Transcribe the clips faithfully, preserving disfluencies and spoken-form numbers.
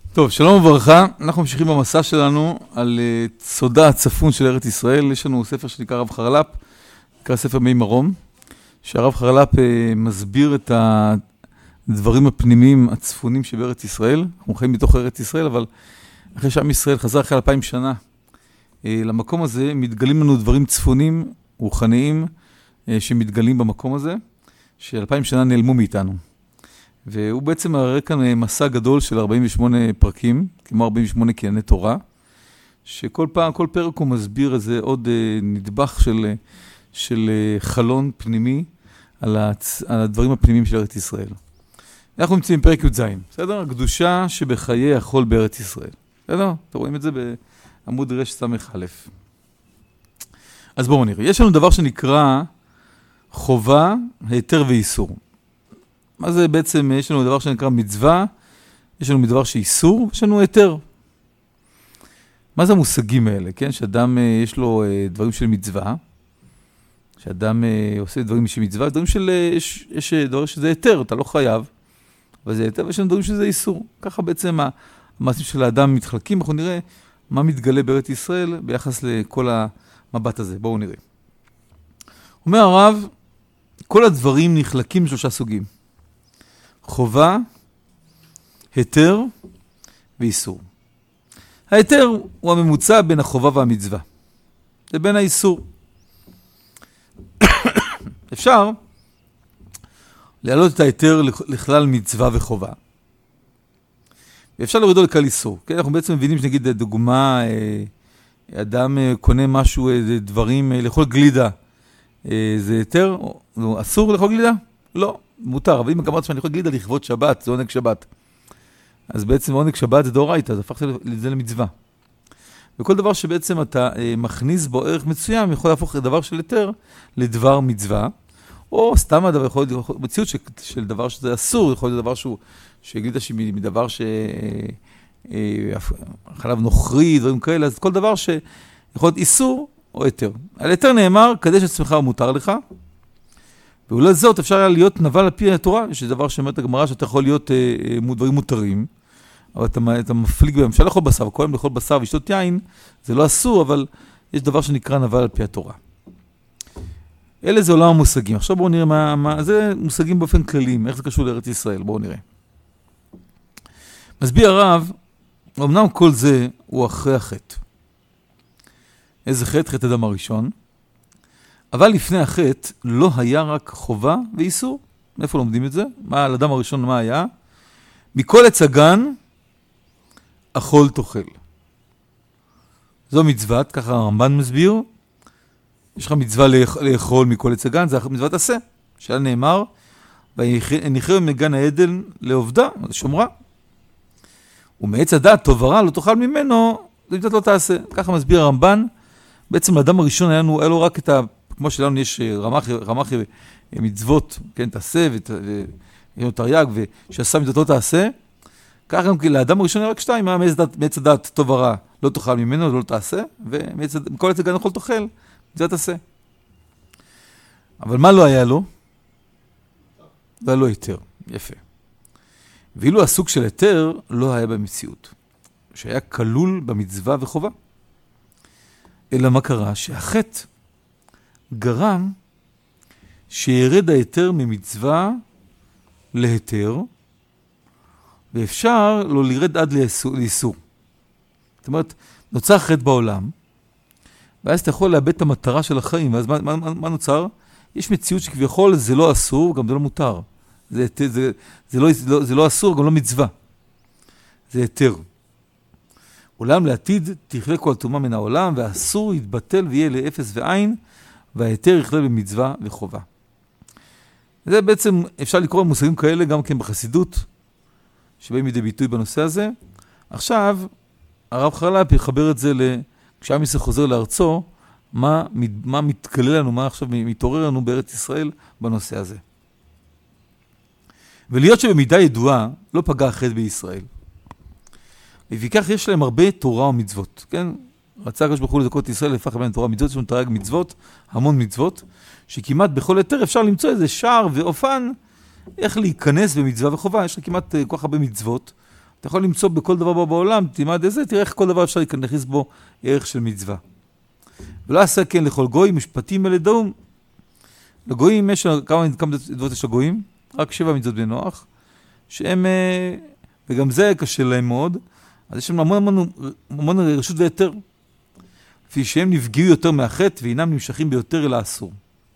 טוב, שלום וברכה. אנחנו ממשיכים במסע שלנו על uh, סודה הצפון של ארץ ישראל. יש לנו ספר שנקרא הרב חרל"פ, נקרא ספר מי מרום, שהרב חרל"פ uh, מסביר את הדברים הפנימיים הצפונים שבארץ ישראל. אנחנו חיים בתוך ארץ ישראל, אבל אחרי שעם ישראל חזר אחרי אלפיים שנה uh, למקום הזה, מתגלים לנו דברים צפונים, רוחניים, uh, שמתגלים במקום הזה, שאלפיים שנה נעלמו מאיתנו. והוא בעצם מראה כאן מסע גדול של ארבעים ושמונה פרקים, כמו ארבעים ושמונה קנייני תורה, שכל פעם, כל פרק הוא מסביר איזה עוד נדבך של, של חלון פנימי על, הצ... על הדברים הפנימיים של ארץ ישראל. אנחנו נמצאים בפרק י"ז, בסדר? הקדושה שבחיי החול בארץ ישראל. בסדר? אתם רואים את זה בעמוד רש סמך א'. אז בואו נראה. יש לנו דבר שנקרא חובה, היתר ואיסור. מה זה בעצם? יש לנו דבר שנקרא מצווה, יש לנו דבר שאיסור, יש לנו היתר. מה זה המושגים האלה? כן? שאדם יש לו דברים של מצווה, שאדם עושה דברים של מצווה, דברים של, יש, יש דבר שזה היתר, אתה לא חייב, אבל זה היתר, ויש לנו דברים שזה איסור. ככה בעצם המעשים של האדם מתחלקים, אנחנו נראה מה מתגלה בארץ ישראל ביחס לכל המבט הזה. בואו נראה. אומר הרב, כל הדברים נחלקים שלושה סוגים. חובה, היתר ואיסור. ההיתר הוא הממוצע בין החובה והמצווה. זה בין האיסור. אפשר להעלות את ההיתר לכלל מצווה וחובה. ואפשר להורידו לכלל איסור. כן? אנחנו בעצם מבינים שנגיד דוגמה, אדם קונה משהו, דברים, לאכול גלידה. זה היתר? אסור לאכול גלידה? לא. מותר, אבל אם אמרת שאני יכול להגיד על לכבוד שבת, זה עונג שבת. אז בעצם עונג שבת זה דאורייתא, אז הפכת לזה למצווה. וכל דבר שבעצם אתה אה, מכניס בו ערך מסוים, יכול להפוך לדבר של היתר לדבר מצווה, או סתם הדבר יכול להיות מציאות של, של דבר שזה אסור, יכול להיות דבר שהוא, שהגלידה שמדבר שחלב נוכרי, דברים כאלה, אז כל דבר שיכול להיות איסור או היתר. על היתר נאמר, קדש עצמך ומותר לך, ואולי זאת אפשר היה להיות נבל על פי התורה, יש דבר שאומרת הגמרא שאתה יכול להיות אה, דברים מותרים, אבל אתה, אתה מפליג בהם, אפשר לאכול בשר, וכל יום לאכול בשר ושתות יין, זה לא אסור, אבל יש דבר שנקרא נבל על פי התורה. אלה זה עולם המושגים. עכשיו בואו נראה מה, מה, זה מושגים באופן כלליים, איך זה קשור לארץ ישראל, בואו נראה. מסביר הרב, אמנם כל זה הוא אחרי החטא. איזה חטא? חטא אדם הראשון. אבל לפני החטא לא היה רק חובה ואיסור. מאיפה לומדים את זה? מה, על אדם הראשון מה היה? מכל עץ הגן, אכול תאכל. זו מצוות, ככה הרמב"ן מסביר. יש לך מצווה לאכול מכל עץ הגן, זה מצוות עשה. שעל נאמר, ויניחהו מגן העדן לעובדה, לשומרה. ומעץ הדעת טוב ורע, לא תאכל ממנו, זה מצוות לא תעשה. ככה מסביר הרמב"ן. בעצם לאדם הראשון היה לו, היה לו רק את ה... כמו שלנו יש רמ"ח, רמ"ח מצוות, כן, תעשה, ותרי"ג, ושעשה מצוות תעשה, כך גם לאדם הראשון היה רק שתיים, מה מעץ הדעת טוב ורע, לא תאכל ממנו, לא תעשה, ומכל עץ הגן אכול תאכל, זה תעשה. אבל מה לא היה לו? לא היה לו היתר, יפה. ואילו הסוג של היתר לא היה במציאות, שהיה כלול במצווה וחובה. אלא מה קרה? שהחטא גרם שירד ההיתר ממצווה להיתר, ואפשר לא לרד עד לאיסור. זאת אומרת, נוצר חטא בעולם, ואז אתה יכול לאבד את המטרה של החיים, ואז מה, מה, מה נוצר? יש מציאות שכביכול זה לא אסור, גם זה לא מותר. זה, זה, זה, זה, לא, זה, לא, זה לא אסור, גם לא מצווה. זה היתר. עולם לעתיד תכלה כל תאומה מן העולם, והאסור יתבטל ויהיה לאפס ועין, וההיתר יכלה במצווה וחובה. זה בעצם, אפשר לקרוא מושגים כאלה גם כן בחסידות, שבאים מידי ביטוי בנושא הזה. עכשיו, הרב חרל"פ יחבר את זה, כשעם ישראל חוזר לארצו, מה, מה מתגלה לנו, מה עכשיו מתעורר לנו בארץ ישראל בנושא הזה. ולהיות שבמידה ידועה, לא פגע החטא בישראל. וכך יש להם הרבה תורה ומצוות, כן? רצה הקדוש ברוך הוא לזכות ישראל לפח בין תורה ומצוות, יש לנו תרי"ג מצוות, המון מצוות, שכמעט בכל היתר אפשר למצוא איזה שער ואופן, איך להיכנס במצווה וחובה. יש לך כמעט כל כך הרבה מצוות, אתה יכול למצוא בכל דבר בעולם, תלמד איזה, תראה איך כל דבר אפשר להכניס בו ערך של מצווה. ולא עשה כן לכל גוי, משפטים אלה דאום. לגויים יש כמה מצוות יש לגויים, רק שבע מצוות בני נוח, שהם, וגם זה קשה להם מאוד, אז יש להם המון, המון, המון רשות ויתר, לפי שהם נפגעו יותר מהחטא, ואינם נמשכים ביותר אל האסור.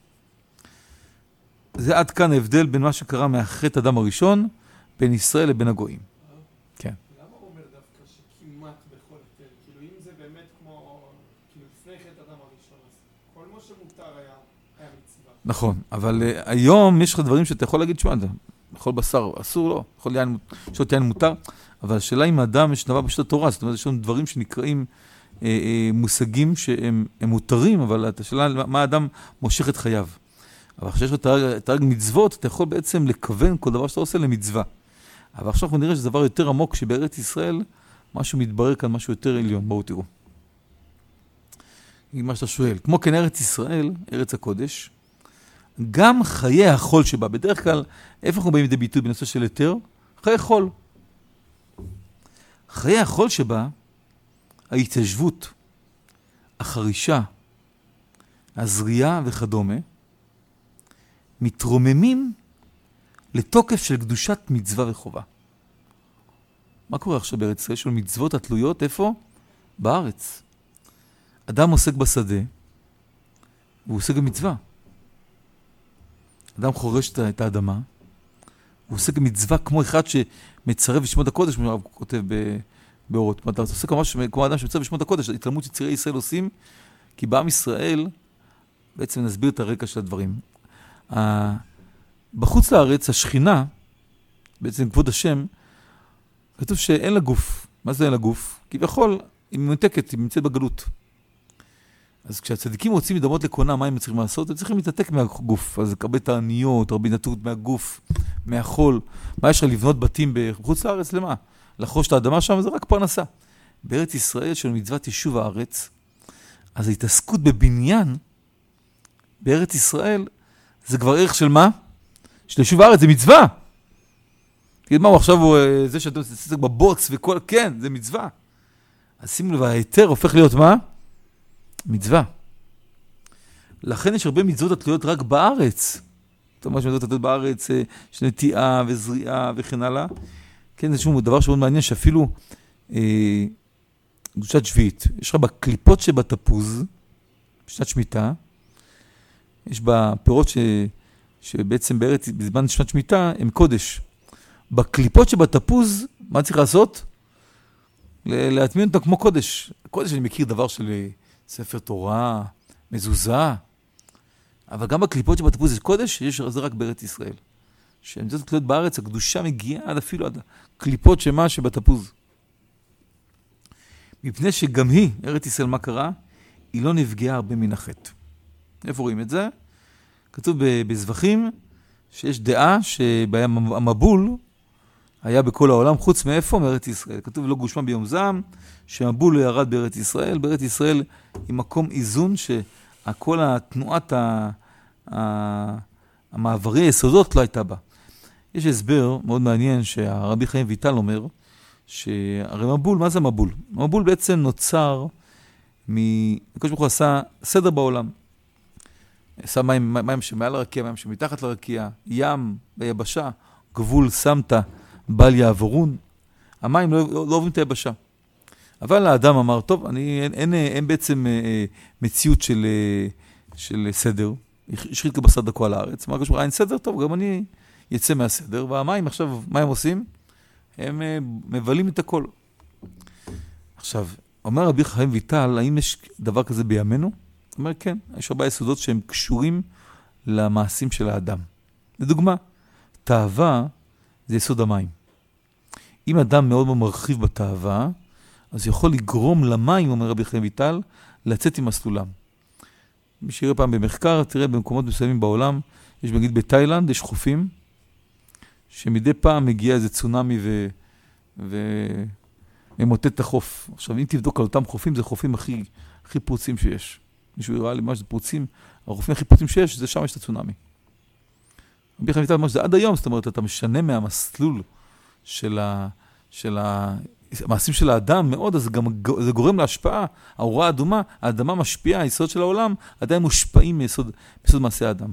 זה עד כאן ההבדל בין מה שקרה מהחטא אדם הראשון, בין ישראל לבין הגויים. כן. למה הוא אומר דווקא שכמעט בכל היתר? כאילו אם זה באמת כמו, כאילו לפני חטא אדם הראשון, אז כל מה שמותר היה, היה מצווה. נכון, אבל uh, היום יש לך דברים שאתה יכול להגיד, שמע, בכל בשר אסור, לא, יכול יין, שעות יין מותר, אבל השאלה אם האדם יש דבר פשוט התורה, זאת אומרת, יש לנו דברים שנקראים אה, אה, מושגים שהם מותרים, אבל השאלה מה האדם מושך את חייו. אבל כשיש לך תרג מצוות, אתה יכול בעצם לכוון כל דבר שאתה עושה למצווה. אבל עכשיו אנחנו נראה שזה דבר יותר עמוק, שבארץ ישראל משהו מתברר כאן, משהו יותר עליון. בואו תראו. מה שאתה שואל, כמו כן ארץ ישראל, ארץ הקודש, גם חיי החול שבה, בדרך כלל, איפה אנחנו באים לידי ביטוי בנושא של היתר? חיי חול. חיי החול שבה, ההתיישבות, החרישה, הזריעה וכדומה, מתרוממים לתוקף של קדושת מצווה וחובה. מה קורה עכשיו בארץ ישראל? יש לנו מצוות התלויות, איפה? בארץ. אדם עוסק בשדה, והוא עוסק במצווה. אדם חורש את האדמה, הוא עוסק במצווה כמו אחד שמצרף בשמות הקודש, כמו הוא כותב באורות. אתה עוסק ממש כמו אדם שמצרף בשמות הקודש, התלמוד שצירי ישראל עושים, כי בעם ישראל בעצם נסביר את הרקע של הדברים. בחוץ לארץ, השכינה, בעצם כבוד השם, כתוב שאין לה גוף. מה זה אין לה גוף? כביכול, היא מנותקת, היא נמצאת בגלות. אז כשהצדיקים רוצים לדמות לקונה, מה הם צריכים לעשות? הם צריכים להתעתק מהגוף. אז לקבל תעניות, רבי נטות מהגוף, מהחול. מה יש לך לבנות בתים בחוץ לארץ? למה? לחרוש את האדמה שם, זה רק פרנסה. בארץ ישראל, של מצוות יישוב הארץ, אז ההתעסקות בבניין, בארץ ישראל, זה כבר ערך של מה? של יישוב הארץ, זה מצווה. תגיד מה, הוא עכשיו הוא, זה שאתה מתעסק בבוץ וכל, כן, זה מצווה. אז שימו לב, ההיתר הופך להיות מה? מצווה. לכן יש הרבה מצוות התלויות רק בארץ. זאת אומרת, מצוות התלויות בארץ, של נטיעה וזריעה וכן הלאה. כן, זה שום דבר שמאוד מעניין, שאפילו אה, קדושת שביעית. יש לך בקליפות שבתפוז, בשנת שמיטה, יש בה פירות ש, שבעצם בארץ, בזמן שנת שמיטה, הם קודש. בקליפות שבתפוז, מה צריך לעשות? להטמין אותם כמו קודש. קודש אני מכיר דבר של ספר תורה, מזוזה, אבל גם בקליפות שבתפוז יש קודש, יש זה רק בארץ ישראל. שהן זאת תלויות בארץ, הקדושה מגיעה עד אפילו עד הקליפות שמה שבתפוז. מפני שגם היא, ארץ ישראל, מה קרה? היא לא נפגעה הרבה מן החטא. איפה רואים את זה? כתוב בזבחים שיש דעה שהמבול היה בכל העולם, חוץ מאיפה? מארץ ישראל. כתוב לא גושמה ביום זעם, שהמבול לא ירד בארץ ישראל. בארץ ישראל היא מקום איזון שכל התנועת המעברי היסודות לא הייתה בה. יש הסבר מאוד מעניין שהרבי חיים ויטל אומר, שהרי מבול, מה זה מבול? מבול בעצם נוצר, הקדוש ברוך הוא עשה סדר בעולם. עשה מים, מים שמעל הרקיע, מים שמתחת לרקיע, ים ביבשה, גבול שמת, בל יעבורון. המים לא, לא עוברים את היבשה. אבל האדם אמר, טוב, אני, אין, אין, אין בעצם אה, מציאות של, אה, של סדר. השחית כבשר דקו על הארץ. אמר כשאומר, אין סדר, טוב, גם אני יצא מהסדר. והמים עכשיו, מה הם עושים? הם אה, מבלים את הכל. עכשיו, אומר רבי חיים ויטל, האם יש דבר כזה בימינו? זאת אומרת, כן, יש הרבה יסודות שהם קשורים למעשים של האדם. לדוגמה, תאווה זה יסוד המים. אם אדם מאוד מאוד מרחיב בתאווה, אז יכול לגרום למים, אומר רבי חיים ויטל, לצאת עם מסלולם. מי שיראה פעם במחקר, תראה במקומות מסוימים בעולם, יש נגיד בתאילנד, יש חופים, שמדי פעם מגיע איזה צונמי ו... ו... ממוטט את החוף. עכשיו, אם תבדוק על אותם חופים, זה חופים הכי, הכי פרוצים שיש. מישהו יראה לי מה שזה פרוצים, החופים הכי פרוצים שיש, זה שם יש את הצונמי. רבי חיים ויטל אומר שזה עד היום, זאת אומרת, אתה משנה מהמסלול של, ה... של המעשים של האדם מאוד, אז גם זה גורם להשפעה, האורה האדומה, האדמה משפיעה, היסוד של העולם, עדיין מושפעים מיסוד, מיסוד מעשי האדם.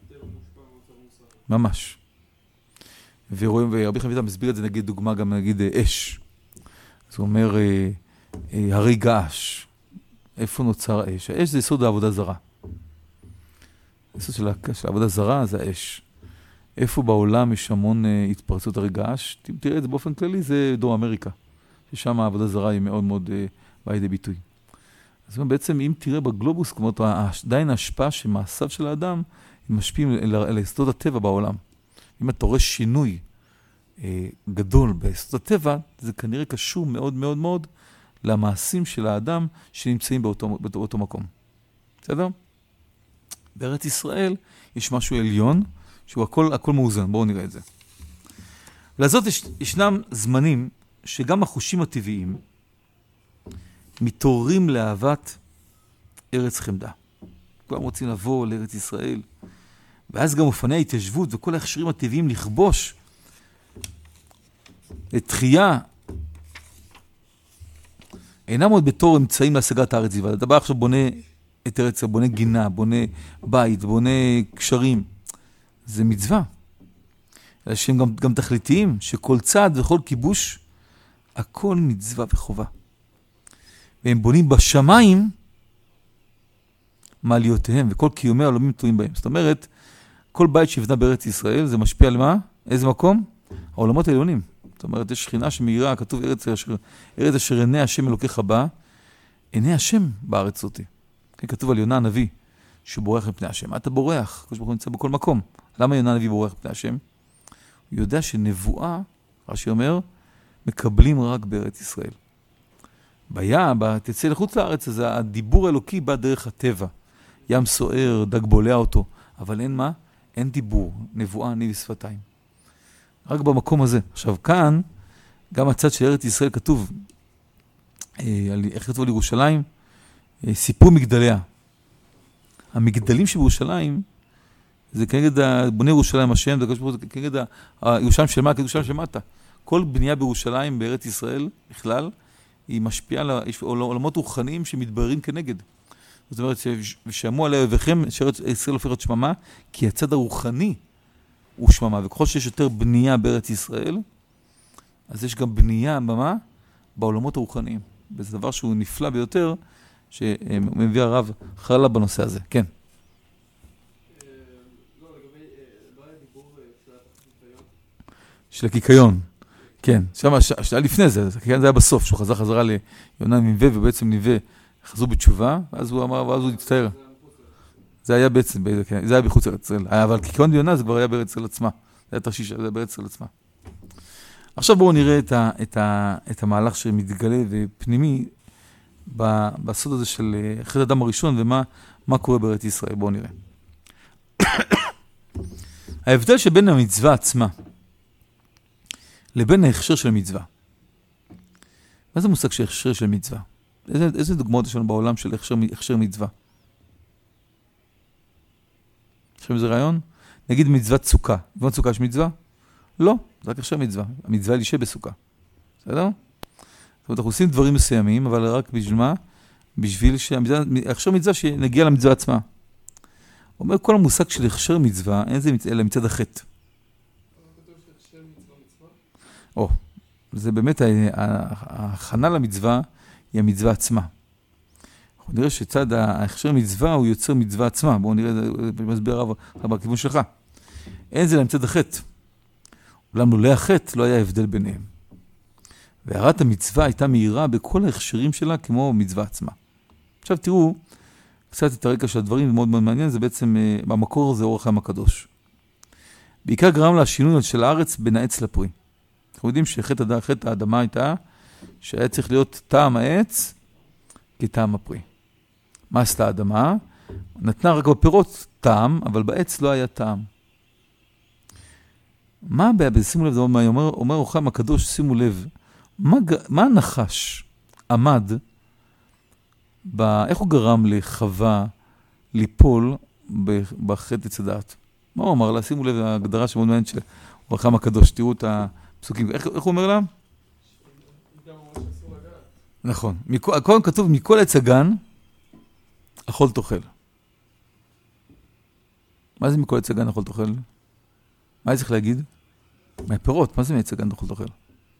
ממש. ורואים, ורבי חיים ויטל מסביר את זה, נגיד דוגמה, גם נגיד אש. אז הוא אומר, אה, אה, הרי געש. איפה נוצר האש? האש זה יסוד העבודה זרה. היסוד של, של העבודה זרה זה האש. איפה בעולם יש המון אה, התפרצות הרי געש? תראה את זה באופן כללי, זה דרום אמריקה. ששם העבודה זרה היא מאוד מאוד אה, באה לידי ביטוי. אז בעצם אם תראה בגלובוס, כמו עדיין ההשפעה שמעשיו של האדם, הם משפיעים על יסודות הטבע בעולם. אם אתה רואה שינוי אה, גדול ביסודות הטבע, זה כנראה קשור מאוד מאוד מאוד למעשים של האדם שנמצאים באותו, באותו, באותו מקום. בסדר? בארץ ישראל יש משהו עליון, שהוא הכל, הכל מאוזן. בואו נראה את זה. ולזאת יש, ישנם זמנים שגם החושים הטבעיים מתעוררים לאהבת ארץ חמדה. כולם רוצים לבוא לארץ ישראל, ואז גם אופני ההתיישבות וכל ההכשרים הטבעיים לכבוש לתחייה אינם עוד בתור אמצעים להשגת הארץ בלבד. אתה בא עכשיו בונה את ארץ, בונה גינה, בונה בית, בונה קשרים. זה מצווה. אלא שהם גם, גם תכליתיים, שכל צעד וכל כיבוש, הכל מצווה וחובה. והם בונים בשמיים מעליותיהם, וכל קיומי העולמים תלויים בהם. זאת אומרת, כל בית שיבנה בארץ ישראל, זה משפיע על מה? איזה מקום? העולמות העליונים. זאת אומרת, יש שכינה שמאירה, כתוב ארץ אשר, ארץ אשר עיני השם אלוקיך בא, עיני השם בארץ זאת. כן, כתוב על יונה הנביא, שהוא בורח מפני השם. מה אתה בורח? כשברוך הוא נמצא בכל מקום. למה יונה הנביא בורח מפני השם? הוא יודע שנבואה, רש"י אומר, מקבלים רק בארץ ישראל. ביה, תצא לחוץ לארץ, אז הדיבור האלוקי בא דרך הטבע. ים סוער, דג בולע אותו. אבל אין מה? אין דיבור. נבואה, ניב ושפתיים. רק במקום הזה. עכשיו, כאן, גם הצד של ארץ ישראל כתוב, אה, איך כתוב על ירושלים? אה, סיפור מגדליה. המגדלים שבירושלים, זה כנגד בוני ירושלים השם, זה כנגד ירושלים של מעלה, ירושלים של מטה. כל בנייה בירושלים, בארץ ישראל, בכלל, היא משפיעה על עולמות רוחניים שמתבררים כנגד. זאת אומרת, ושמעו עליה אויביכם, שארץ ישראל הופכת שממה, כי הצד הרוחני הוא שממה. וככל שיש יותר בנייה בארץ ישראל, אז יש גם בנייה, במה? בעולמות הרוחניים. וזה דבר שהוא נפלא ביותר, שמביא הרב חרל"פ בנושא הזה. כן. של הקיקיון. כן. שם, שהיה לפני זה, הקיקיון זה היה בסוף, שהוא חזר חזרה ליונה נינווה, ובעצם נינווה חזרו בתשובה, ואז הוא אמר, ואז הוא הצטער. זה היה בעצם, זה היה בחוץ לארץ ישראל. אבל קיקיון ויונה זה כבר היה בארץ ישראל עצמה. זה היה תרשיש, זה היה בארץ ישראל עצמה. עכשיו בואו נראה את, ה, את, ה, את המהלך שמתגלה ופנימי בסוד הזה של חטא האדם הראשון ומה מה קורה בארץ ישראל. בואו נראה. ההבדל שבין המצווה עצמה לבין ההכשר של המצווה. מה זה מושג של הכשר של מצווה? איזה, איזה דוגמאות יש לנו בעולם של הכשר, הכשר מצווה? יש לכם איזה רעיון? נגיד מצוות סוכה. מצוות סוכה יש מצווה? לא, זה רק הכשר מצווה. המצווה לישה בסוכה. בסדר? זאת אומרת, אנחנו עושים דברים מסוימים, אבל רק בשביל מה? בשביל שהכשר מצווה שנגיע למצווה עצמה. הוא אומר, כל המושג של הכשר מצווה, אין זה אלא מצד החטא. או, זה באמת, ההכנה למצווה היא המצווה עצמה. אנחנו נראה שצד ההכשר מצווה הוא יוצר מצווה עצמה. בואו נראה, זה מסביר הרב בכיוון שלך. אין זה למצד החטא. אולם לולא החטא לא היה הבדל ביניהם. והערת המצווה הייתה מהירה בכל ההכשרים שלה כמו מצווה עצמה. עכשיו תראו, קצת את הרקע של הדברים, זה מאוד מאוד מעניין, זה בעצם, במקור זה אור החיים הקדוש. בעיקר גרם לה שינוי של הארץ בין העץ לפרי. אנחנו יודעים שחטא האדמה הייתה, שהיה צריך להיות טעם העץ כטעם הפרי. מה עשתה האדמה? נתנה רק בפירות טעם, אבל בעץ לא היה טעם. מה הבעיה? שימו לב, אומר, אומר אור החיים הקדוש, שימו לב, מה, מה הנחש עמד, ב, איך הוא גרם לחווה ליפול בחטא עץ הדעת? מה הוא אמר לה? שימו לב, ההגדרה שמאוד מעניינת של אור החיים הקדוש, תראו את הפסוקים, איך, איך הוא אומר לה? נכון. קודם כתוב, מכל עץ הגן, אכול תאכל. מה זה מכל עץ הגן אכול תאכל? מה צריך להגיד? מהפירות, מה זה מעץ הגן אכול תאכל?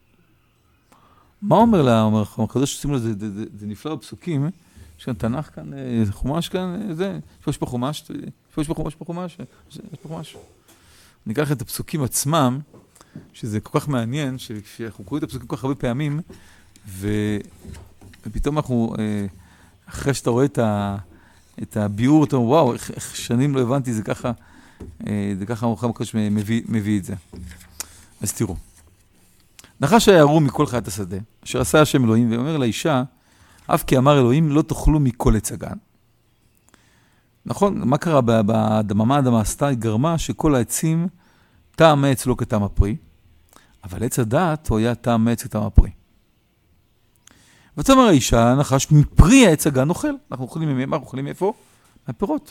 מה אומר לה, אומר הקדוש, שימו לזה, זה, זה, זה נפלא בפסוקים, יש כאן תנ"ך כאן, חומש כאן, זה, יש פה חומש, יש פה חומש, יש פה חומש, יש פה חומש. אני אקח את הפסוקים עצמם, שזה כל כך מעניין, שאנחנו קוראים את הפסוקים כל כך הרבה פעמים, ו... ופתאום אנחנו, אחרי שאתה רואה את, ה... את הביאור, אתה אומר, וואו, איך, איך שנים לא הבנתי, זה ככה, זה ככה המוחם הקדוש מביא, מביא את זה. אז תראו. נחש היערו מכל חיית השדה, אשר עשה השם אלוהים, ואומר לאישה, אף כי אמר אלוהים, לא תאכלו מכל עץ הגן. נכון, מה קרה באדמה? מה האדמה עשתה? היא גרמה שכל העצים, טעם העץ לא כטעם הפרי, אבל עץ הדעת הוא היה טעם העץ כטעם הפרי. ותאמר האישה, הנחש, מפרי העץ הגן אוכל. אנחנו אוכלים ממה? אנחנו אוכלים מאיפה? מהפירות.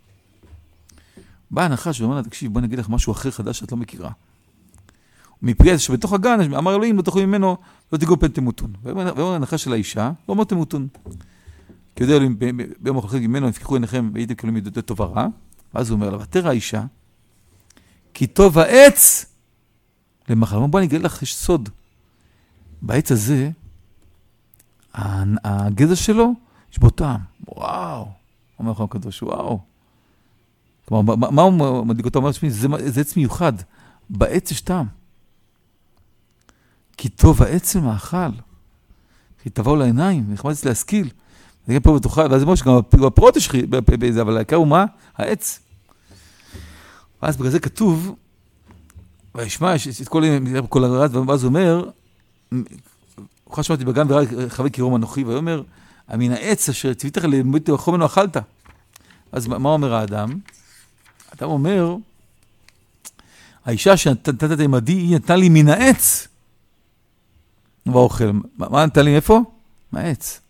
בא הנחש ואומר לה, תקשיב, בוא נגיד לך משהו אחר חדש שאת לא מכירה. מפרי העץ שבתוך הגן, אמר אלוהים, לא תאכלו ממנו, לא תיגעו פן תמותון. ואומר הנחש של האישה, לא אמר תמותון. כי יודע אלוהים, ביום אוכלים ממנו, יפקחו עיניכם והייתם כאילו מידות טוב ורע. ואז הוא אומר לה, ותרא האישה, כי טוב העץ למחר. בוא אני אגלה לך, יש סוד. בעץ הזה, הגזע שלו, יש בו טעם. וואו. אומר לך הקדוש, וואו. כלומר, מה הוא מדליק אותו? הוא אומר, זה עץ מיוחד. בעץ יש טעם. כי טוב העץ למאכל. כי תבואו לעיניים, נחמד אצל להשכיל. זה גם פה בתוכה, ואז אמרו שגם בפרות יש בזה, אבל העיקר הוא מה? העץ. ואז בגלל זה כתוב, וישמע, יש את כל הרעת, ואז הוא אומר, הוא חשב שמעתי בגן וראה חווה קירום אנוכי, והוא אומר, מן העץ אשר ציווית לך למות תאכל ממנו אכלת. אז מה אומר האדם? האדם אומר, האישה שנתת את עמדי, היא נתנה לי מן העץ. ואוכל. מה נתן לי איפה? מהעץ.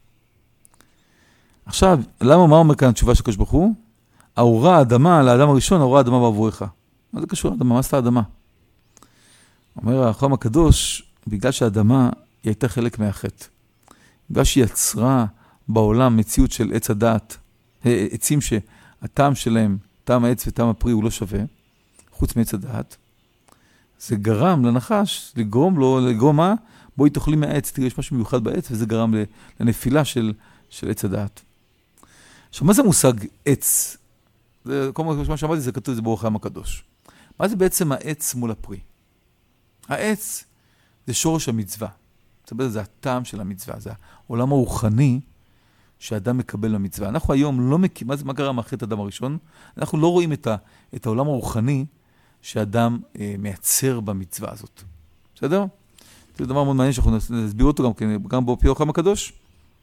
עכשיו, למה, מה אומר כאן התשובה של הקדוש ברוך הוא? ארורה האדמה, לאדם הראשון, ארורה האדמה בעבורך. מה זה קשור לאדמה? מה עשתה האדמה? אומר החכם הקדוש, בגלל שהאדמה היא הייתה חלק מהחטא. בגלל שהיא יצרה בעולם מציאות של עץ הדעת, עצים שהטעם שלהם, טעם העץ וטעם הפרי הוא לא שווה, חוץ מעץ הדעת, זה גרם לנחש, לגרום לו, לגרום מה? בואי תאכלי מהעץ, תראה, יש משהו מיוחד בעץ, וזה גרם לנפילה של, של עץ הדעת. עכשיו, מה זה מושג עץ? זה, כל מה שאמרתי, זה כתוב, זה באור החיים הקדוש. מה זה בעצם העץ מול הפרי? העץ זה שורש המצווה. זה, זה הטעם של המצווה, זה העולם הרוחני שאדם מקבל במצווה. אנחנו היום לא מכירים, מה, מה קרה מאחרי את האדם הראשון? אנחנו לא רואים את, ה, את העולם הרוחני שאדם אה, מייצר במצווה הזאת. בסדר? זה דבר מאוד מעניין שאנחנו נסביר אותו גם, גם באור החיים הקדוש.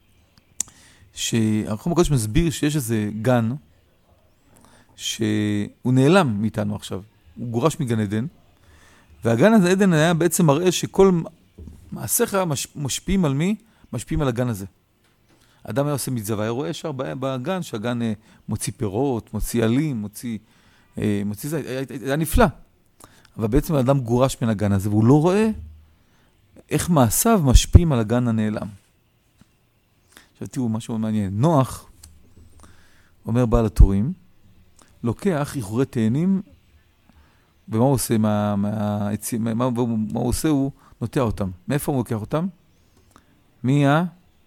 שהחכם הקדוש מסביר שיש איזה גן שהוא נעלם מאיתנו עכשיו. הוא גורש מגן עדן, והגן הזה עדן היה בעצם מראה שכל מעשיך משפיעים על מי? משפיעים על הגן הזה. אדם היה עושה מצווה, היה רואה ישר בגן שהגן מוציא פירות, מוציא עלים, מוציא, מוציא זה, היה, היה נפלא. אבל בעצם האדם גורש מן הגן הזה, והוא לא רואה איך מעשיו משפיעים על הגן הנעלם. עכשיו תראו משהו מעניין. נוח, אומר בעל התורים, לוקח איחורי תאנים, ומה הוא עושה מה, מה, מה, מה, מה הוא עושה? הוא נוטע אותם. מאיפה הוא לוקח אותם? מה,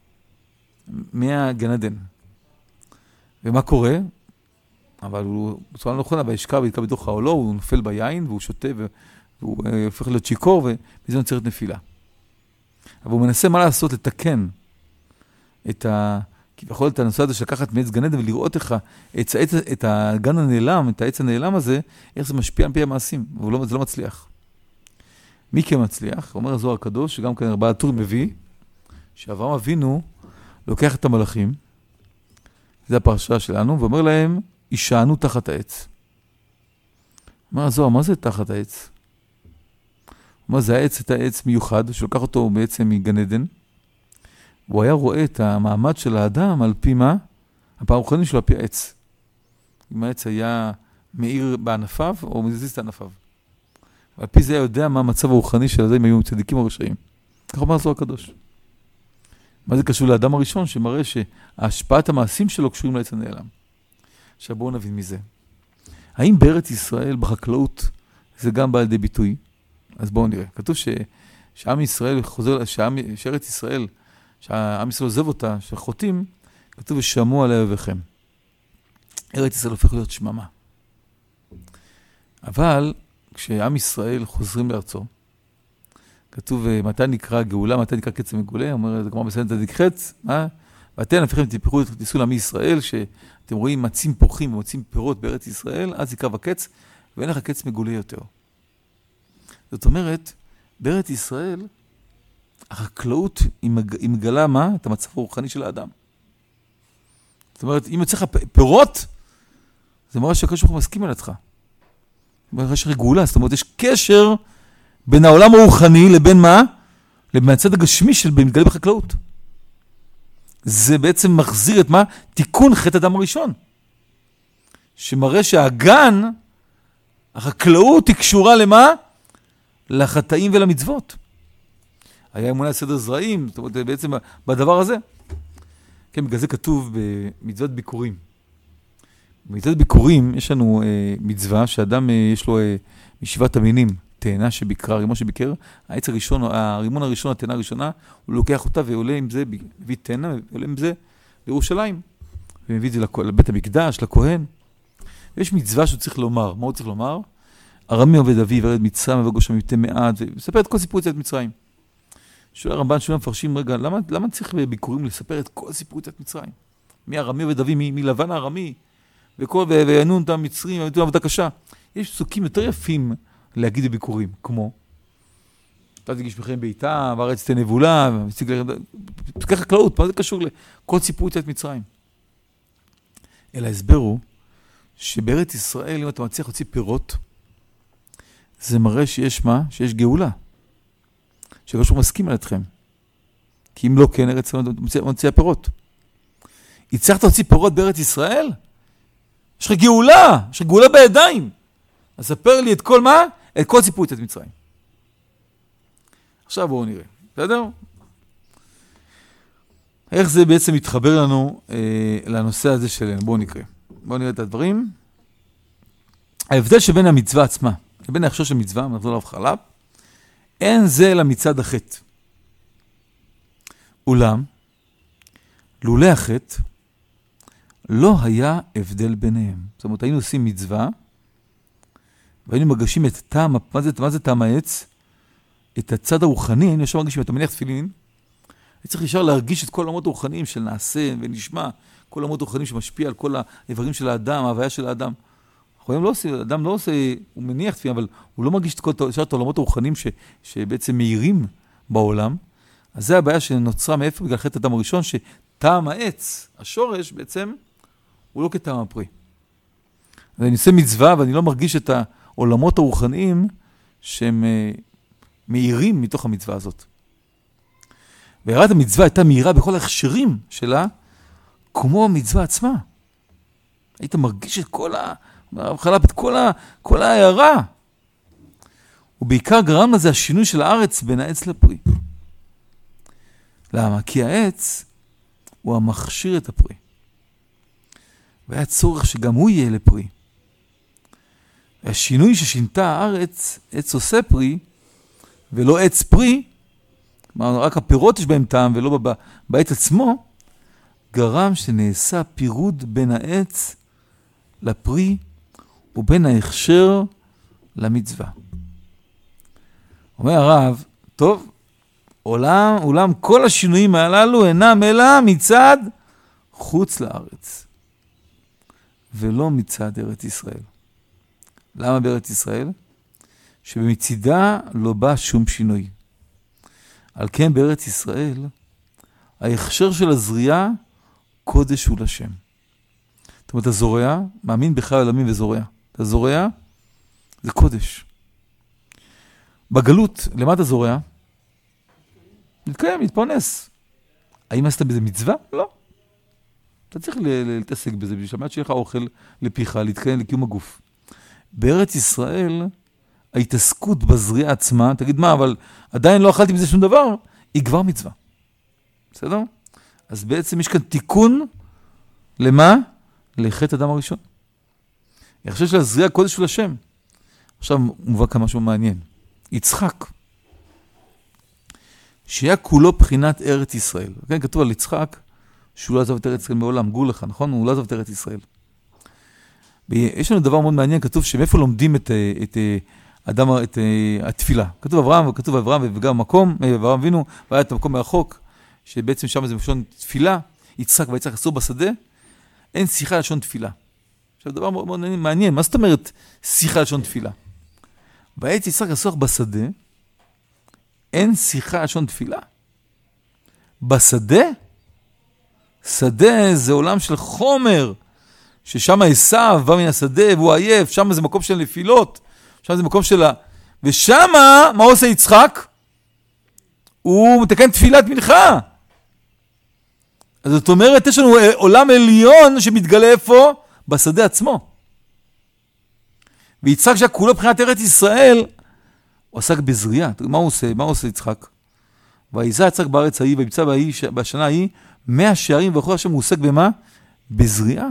מהגן עדן. ומה קורה? אבל הוא בצורה לא נכונה, והשקע והתקע בתוך העולו, הוא נופל ביין, והוא שותה, והוא הופך להיות שיקור, וזה נוצרת נפילה. אבל הוא מנסה מה לעשות, לתקן את ה... כביכול את הנושא הזה שלקחת מעץ גן עדן ולראות איך את, את, את הגן הנעלם, את העץ הנעלם הזה, איך זה משפיע על פי המעשים, אבל לא, זה לא מצליח. מי כן מצליח? אומר הזוהר הקדוש, שגם כאן בעל הטורים מביא, שאברהם אבינו לוקח את המלאכים, זה הפרשה שלנו, ואומר להם, ישענו תחת העץ. אומר הזוהר, מה זה תחת העץ? אומר, זה העץ, את העץ מיוחד, שלוקח אותו בעצם מגן עדן, הוא היה רואה את המעמד של האדם על פי מה? הפעם הרוחנית שלו על פי העץ. אם העץ היה מאיר בענפיו או מזיז את ענפיו. ועל פי זה היה יודע מה המצב הרוחני של האדם, אם היו צדיקים או רשעים. כך אומר הזוהר הקדוש. מה זה קשור לאדם הראשון שמראה שהשפעת המעשים שלו קשורים לעץ הנעלם. עכשיו בואו נבין מזה. האם בארץ ישראל בחקלאות זה גם בא לידי ביטוי? אז בואו נראה. כתוב ש, שעם ישראל חוזר, שעם, שארץ ישראל, שהעם ישראל עוזב אותה, שחוטאים, כתוב ושמעו על אוהביכם. ארץ ישראל הופך להיות שממה. אבל כשעם ישראל חוזרים לארצו, כתוב מתי נקרא גאולה, מתי נקרא קץ המגולה, אומר, זה כמו בסדר תדיק חץ, מה? ואתם הפכים תיפחו, תיסעו לעמי ישראל, שאתם רואים מצים פורחים ומוצאים פירות בארץ ישראל, אז יקרב הקץ, ואין לך קץ מגולה יותר. זאת אומרת, בארץ ישראל, החקלאות היא מגלה מה? את המצב הרוחני של האדם. זאת אומרת, אם יוצא לך פירות, זה מראה שהקדוש ברוך הוא מסכים על עצמך. יש רגולה, זאת אומרת, יש קשר בין העולם הרוחני לבין מה? לבין הצד הגשמי של מתגלה בחקלאות. זה בעצם מחזיר את מה? תיקון חטא אדם הראשון. שמראה שהגן, החקלאות היא קשורה למה? לחטאים ולמצוות. היה אמונה על סדר זרעים, זאת אומרת, בעצם בדבר הזה. כן, בגלל זה כתוב במצוות ביקורים. במצוות ביקורים יש לנו אה, מצווה שאדם אה, יש לו אה, משבעת המינים, תאנה שביקרה, רימון שביקר, העץ הראשון, הרימון הראשון, התאנה הראשונה, הוא לוקח אותה ועולה עם זה, מביא תאנה ועולה עם זה לירושלים. ומביא את זה לבית המקדש, לכהן. ויש מצווה שהוא צריך לומר. מה הוא צריך לומר? ארמי עובד אבי ורד מצרים וגוש המבטא מעט, ומספר את כל סיפור יציאת מצרים. שואל הרמב"ן, שואל המפרשים, רגע, למה, למה צריך בביקורים לספר את כל סיפור יציאת מצרים? מי ארמי עובד אבי, מי, מלבן הארמי, וכל, וינון את המצרים, וינון את עבודה קשה. יש פסוקים יותר יפים להגיד בביקורים, כמו, אתה תגיש בכם ביתה, וארץ תהיה נבולה, פסקי חקלאות, מה זה קשור לכל סיפור יציאת מצרים? אלא ההסבר הוא, שבארץ ישראל, אם אתה מצליח להוציא פירות, זה מראה שיש מה? שיש גאולה. שהקדוש ברוך הוא מסכים על אתכם. כי אם לא כן, ארץ ישראל מוציאה פירות. הצלחת להוציא פירות בארץ ישראל? יש לך גאולה, יש לך גאולה בידיים. אז ספר לי את כל מה? את כל סיפור יציאת מצרים. עכשיו בואו נראה, בסדר? איך זה בעצם מתחבר לנו אה, לנושא הזה שלנו? בואו נקרא. בואו נראה את הדברים. ההבדל שבין המצווה עצמה, לבין ההכשר של מצווה, נחזור עליו חלב, אין זה אלא מצד החטא. אולם, לולא החטא, לא היה הבדל ביניהם. זאת אומרת, היינו עושים מצווה, והיינו מגשים את טעם, מה זה, מה זה טעם העץ? את הצד הרוחני, היינו ישר מגשים, אתה מניח תפילין, אני צריך ישר להרגיש את כל העולמות הרוחניים של נעשה ונשמע, כל העולמות הרוחניים שמשפיע על כל האיברים של האדם, ההוויה של האדם. אנחנו לא עושים, האדם לא עושה, הוא מניח תפילין, אבל הוא לא מרגיש את כל את העולמות הרוחניים ש, שבעצם מהירים בעולם. אז זה הבעיה שנוצרה מאיפה בגלל חטא האדם הראשון, שטעם העץ, השורש בעצם, הוא לא כטעם הפרי. אז אני עושה מצווה ואני לא מרגיש את העולמות הרוחניים שהם מהירים מתוך המצווה הזאת. והערת המצווה הייתה מהירה בכל ההכשרים שלה, כמו המצווה עצמה. היית מרגיש את כל ה... חלב את כל, ה... כל ההערה. ובעיקר גרם לזה השינוי של הארץ בין העץ לפרי. למה? כי העץ הוא המכשיר את הפרי. והיה צורך שגם הוא יהיה לפרי. והשינוי ששינתה הארץ, עץ עושה פרי, ולא עץ פרי, כלומר, רק הפירות יש בהם טעם ולא בעץ עצמו, גרם שנעשה פירוד בין העץ לפרי, ובין ההכשר למצווה. אומר הרב, טוב, עולם, עולם כל השינויים הללו אינם אלא מצד חוץ לארץ, ולא מצד ארץ ישראל. למה בארץ ישראל? שבמצידה לא בא שום שינוי. על כן בארץ ישראל, ההכשר של הזריעה קודש הוא לשם. זאת אומרת, הזורע, מאמין בך עולמים וזורע. אתה זורע, זה קודש. בגלות, למה אתה זורע? להתקיים, להתפרנס. האם עשית בזה מצווה? לא. אתה צריך להתעסק בזה, בשביל שמעת שיהיה לך אוכל לפיך, להתקיים לקיום הגוף. בארץ ישראל, ההתעסקות בזריעה עצמה, תגיד מה, אבל עדיין לא אכלתי בזה שום דבר, היא כבר מצווה. בסדר? אז בעצם יש כאן תיקון, למה? לחטא אדם הראשון. אני חושב שלזריעה קודש של השם. עכשיו מובא כאן משהו מעניין. יצחק, שהיה כולו בחינת ארץ ישראל. כן, כתוב על יצחק, שהוא לא עזב את ארץ ישראל מעולם, גור לך, נכון? הוא לא עזב את ארץ ישראל. יש לנו דבר מאוד מעניין, כתוב שמאיפה לומדים את, את, אדם, את התפילה. כתוב אברהם, וכתוב אברהם וגם מקום, אברהם אבינו, והיה את המקום מהחוק, שבעצם שם זה משון תפילה, יצחק ויצחק אסור בשדה, אין שיחה לשון תפילה. עכשיו, דבר מאוד, מאוד מעניין, מה זאת אומרת שיחה לשון תפילה? ועת יצחק אסור בשדה, אין שיחה לשון תפילה. בשדה? שדה זה עולם של חומר, ששם עשיו בא מן השדה והוא עייף, שם זה מקום של נפילות, שם זה מקום של ה... ושם, מה עושה יצחק? הוא מתקן תפילת מנחה. אז זאת אומרת, יש לנו עולם עליון שמתגלה איפה? בשדה עצמו. ויצחק שהיה כולו בחינת ארץ ישראל, הוא עסק בזריעה. מה הוא עושה? מה הוא עושה יצחק? ויזע יצחק בארץ ההיא, וימצא בשנה ההיא, מאה שערים וכל השם הוא עוסק במה? בזריעה.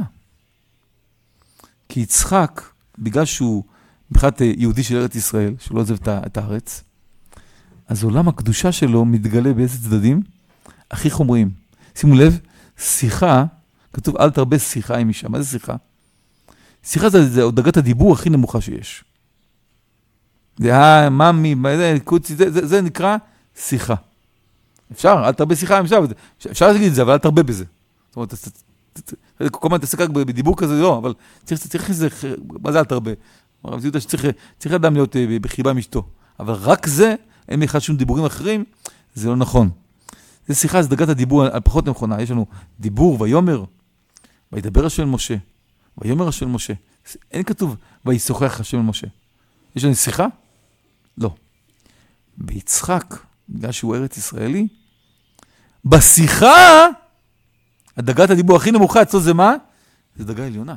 כי יצחק, בגלל שהוא מבחינת יהודי של ארץ ישראל, שהוא לא עוזב את הארץ, אז עולם הקדושה שלו מתגלה באיזה צדדים? הכי חומריים. שימו לב, שיחה, כתוב אל תרבה שיחה עם אישה. מה זה שיחה? שיחה זה, זה דרגת הדיבור הכי נמוכה שיש. זה המאמי, זה, זה, זה, זה נקרא שיחה. אפשר, אל תרבה שיחה עם אישה. אפשר להגיד את זה, אבל אל תרבה בזה. זאת אומרת, כל מה תעסק רק בדיבור כזה, לא, אבל צריך, צריך איזה, מה זה אל תרבה? צריך, צריך אדם להיות בחיבה עם אשתו. אבל רק זה, אין מאחד שום דיבורים אחרים, זה לא נכון. זה שיחה, זה דרגת הדיבור על פחות נכונה. יש לנו דיבור ויומר, וידבר השם אל משה, ויומר השם אל משה. אין כתוב, וישוחח השם אל משה. יש לנו שיחה? לא. ביצחק, בגלל שהוא ארץ ישראלי, בשיחה, הדרגת הדיבור הכי נמוכה, אצלו זה מה? זה דרגה עליונה.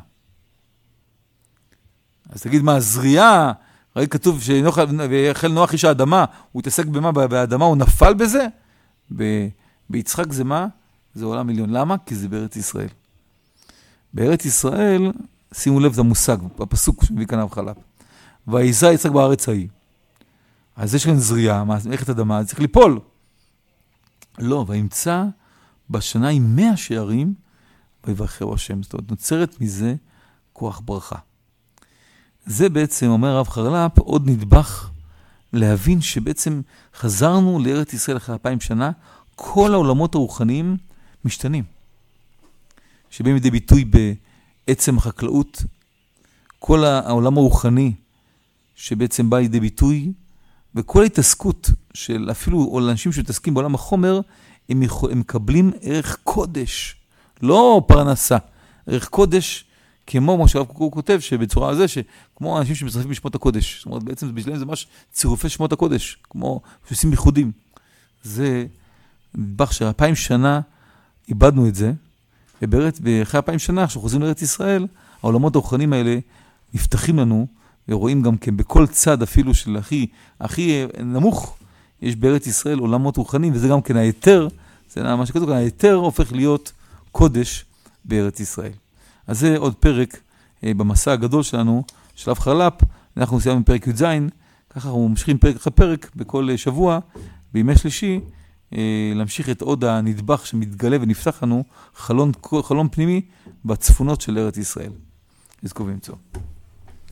אז תגיד מה, הזריעה, ראי כתוב ויחל נוח איש האדמה, הוא התעסק במה? באדמה, הוא נפל בזה? ב- ביצחק זה מה? זה עולם עליון. למה? כי זה בארץ ישראל. בארץ ישראל, שימו לב, זה המושג, הפסוק שמביא כאן חלב. ויזע יצחק בארץ ההיא. אז יש כאן זריעה, מערכת אדמה, זה צריך ליפול. לא, וימצא בשנה עם מאה שערים, ויברכהו השם. זאת אומרת, נוצרת מזה כוח ברכה. זה בעצם, אומר הרב חרל"פ, עוד נדבך להבין שבעצם חזרנו לארץ ישראל אחרי אלפיים שנה, כל העולמות הרוחניים משתנים. שבאים לידי ביטוי בעצם החקלאות, כל העולם הרוחני שבעצם בא לידי ביטוי, וכל ההתעסקות של אפילו אנשים שמתעסקים בעולם החומר, הם, יכול, הם מקבלים ערך קודש, לא פרנסה, ערך קודש, כמו מה שהרב קוק כותב, שבצורה הזה, שכמו אנשים שמצטרפים בשמות הקודש, זאת אומרת, בעצם בשבילם זה ממש צירופי שמות הקודש, כמו שעושים ייחודים. זה נדבך שאלפיים שנה איבדנו את זה, ובארץ, אחרי אלפיים שנה, כשאנחנו חוזרים לארץ ישראל, העולמות הרוחניים האלה נפתחים לנו, ורואים גם כן בכל צד אפילו של הכי, הכי נמוך, יש בארץ ישראל עולמות רוחניים, וזה גם כן היתר, זה מה שכתוב כאן, היתר הופך להיות קודש בארץ ישראל. אז זה עוד פרק אה, במסע הגדול שלנו, של הרב חרל"פ, אנחנו סיימנו בפרק י"ז, ככה אנחנו ממשיכים פרק אחרי פרק, בכל אה, שבוע, בימי שלישי, אה, להמשיך את עוד הנדבך שמתגלה ונפתח לנו, חלון, חלון פנימי, בצפונות של ארץ ישראל. יזכו וימצאו.